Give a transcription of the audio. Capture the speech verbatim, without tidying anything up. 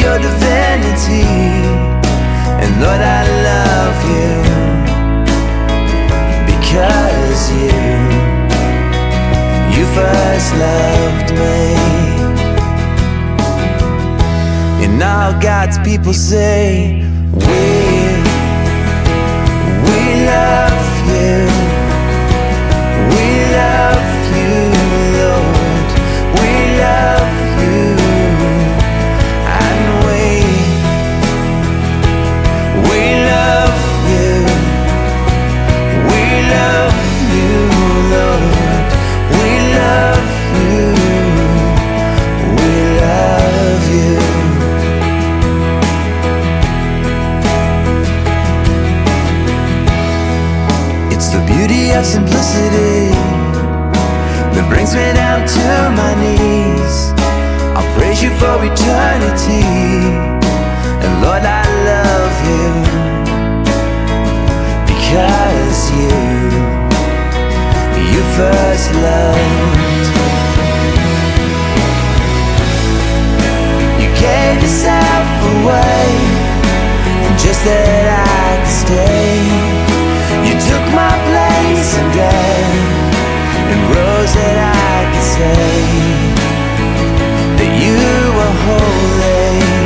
your divinity. And Lord, I love you because you, you first loved me. And all God's people say, we, we love you, we love you, Lord, we love you, and we, we love you, we love you, Lord, we love you, we love you. The beauty of simplicity that brings me down to my knees. I'll praise you for eternity. And Lord, I love you because you, you first loved